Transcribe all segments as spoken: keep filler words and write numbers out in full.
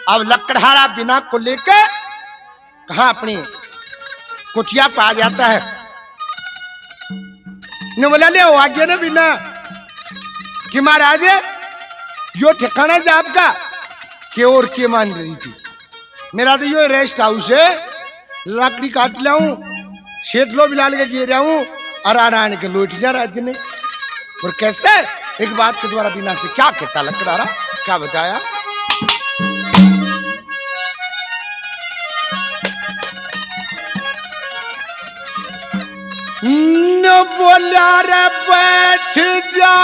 अब लकड़हारा बिना को लेकर कहा अपनी कुटिया पे आ जाता है। ने बोला ले वो आगे ना बिना कि महाराज यो ठिकाना है आपका के और के मान रही थी। मेरा तो यो रेस्ट हाउस है, लकड़ी काट लाऊं छेट लो बिलाल के गिर जाऊं और आरान के लौट जा रहा ने। और कैसे एक बात के द्वारा बिना से क्या कहता लकड़हारा, क्या बताया। न बोला रे बैठ जा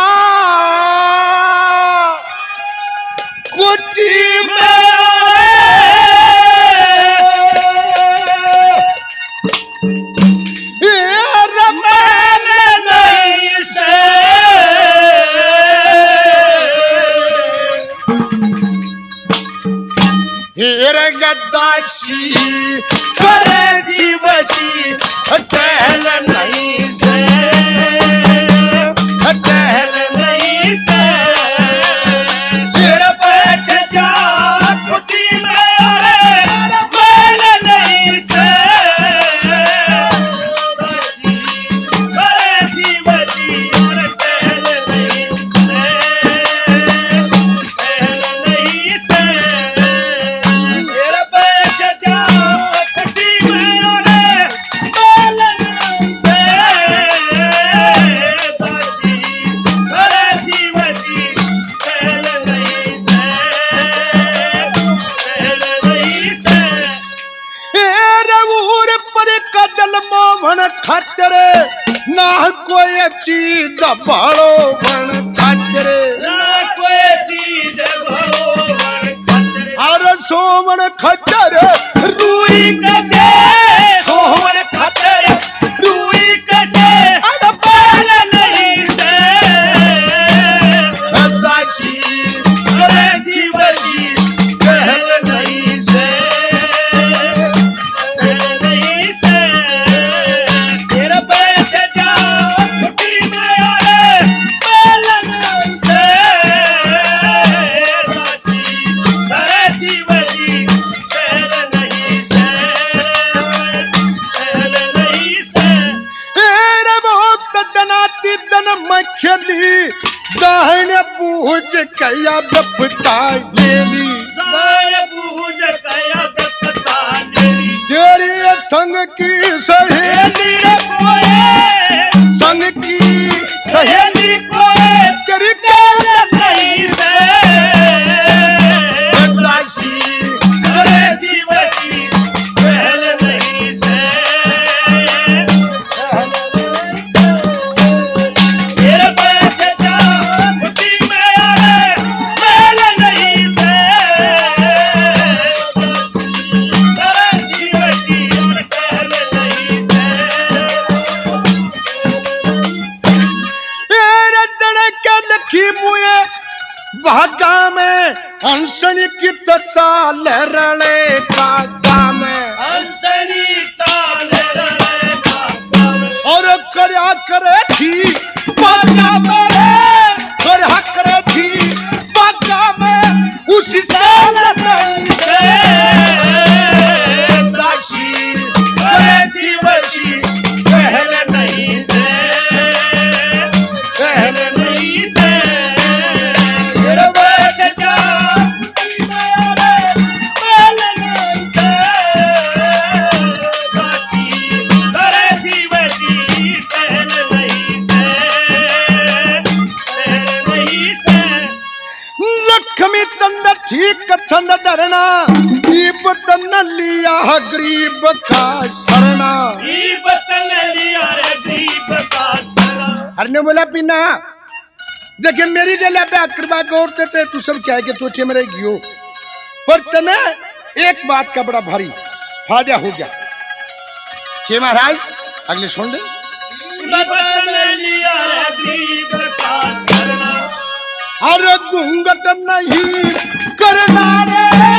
कुटी में गद्दाशी करेगी बची टहल नहीं से टहल नहीं से तेरा बैठ जा कुटी में अरे बैल नहीं से करेगी बची टहल नहीं से टहल नहीं से खातर ना कोई चीज भाड़ो बन खातर ना कोई चीज भाड़ो बन खातर और सोमन खातर रूई कजे सोमन खातर रूई कजे अरे बैल नहीं से दासी अरे जीवजी कहल नहीं से दाहने पूज कया बपता लेली दाहने पूज कया बपता लेली तेरी संग की सहेली कोई संग की सहेली कोई तेरी कहल नहीं से दासी अरे जीवती कहल नहीं से भागा में हंसनी की चाल रले कागा में हंसनी चाल रले कागा में और करया करे थी बागा में करया करे थी बागा में उसी साल नहीं से दासी करे थी बची कहल नहीं से कहल नहीं से ठीक छंद धरना दीप तन लिया गरीब का शरणा दीप तन लिया गरीब का शरणा। हर ने बोला बिना देखिए मेरी गला पे आक्रमण करते थे तू सब क्या है कि तू में रहेगी हो पर तने एक बात का बड़ा भारी फायदा हो गया कि महाराज अगले सुन ले अरे घूंघट नहीं करना रे